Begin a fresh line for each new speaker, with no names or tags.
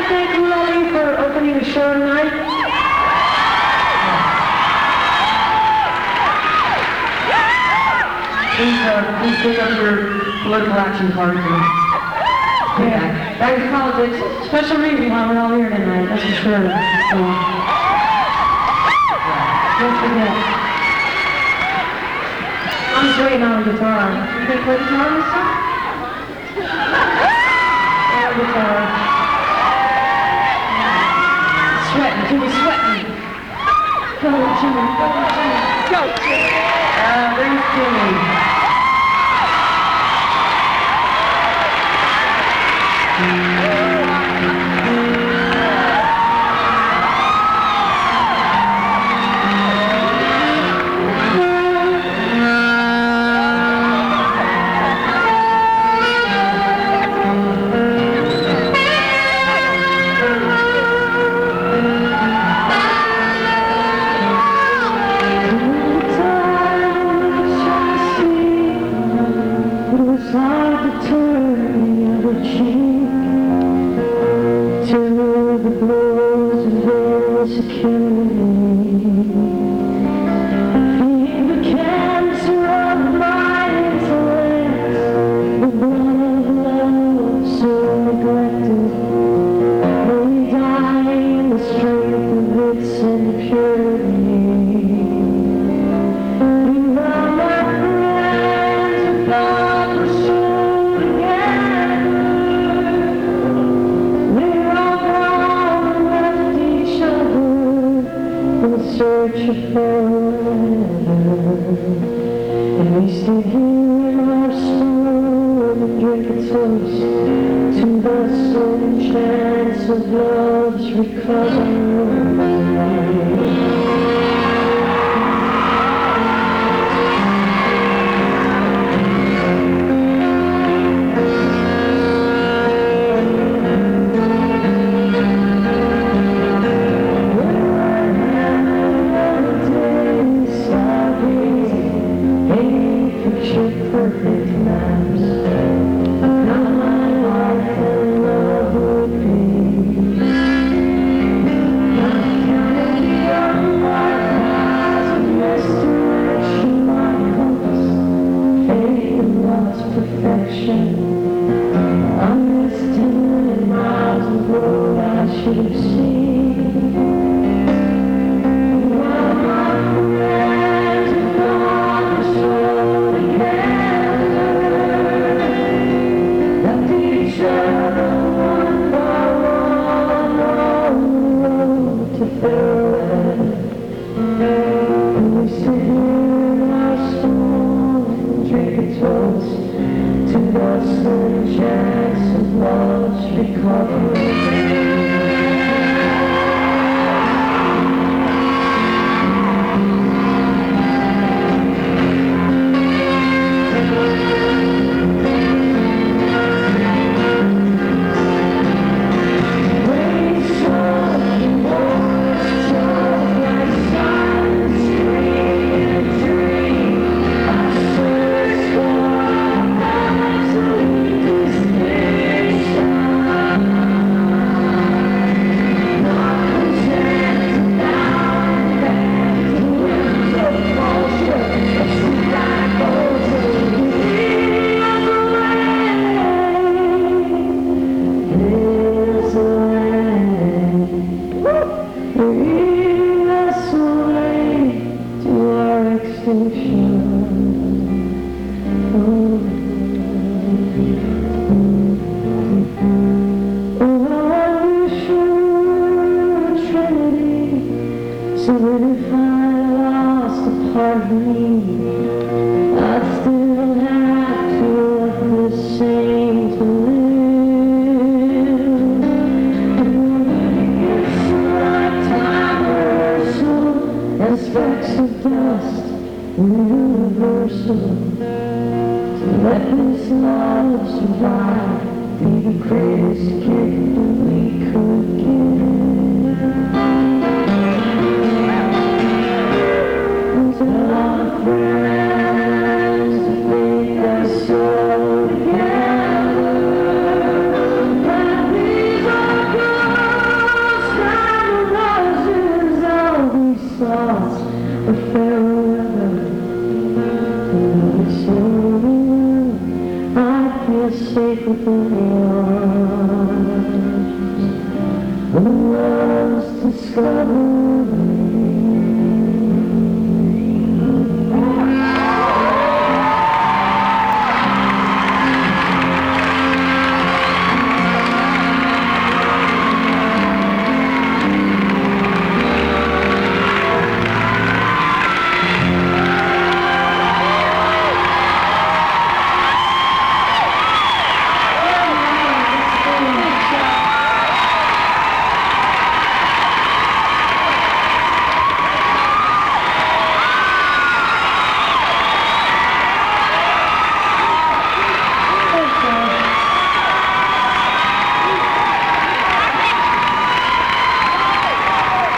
to thank Lolly for opening the show tonight. Please pick up your political action cards. Yeah, back to politics. Special reason why we're all here tonight, that's for sure. So, don't forget. I'm just waiting on a guitar. You can play guitar this time? Yeah, guitar. Sweating, too much sweating. Go, Jimmy, go, Jimmy. Go, Jimmy. There's Jimmy.
So together, but these are good.
the fair weather, the sailing, I feel safe within your arms. The world's discovered.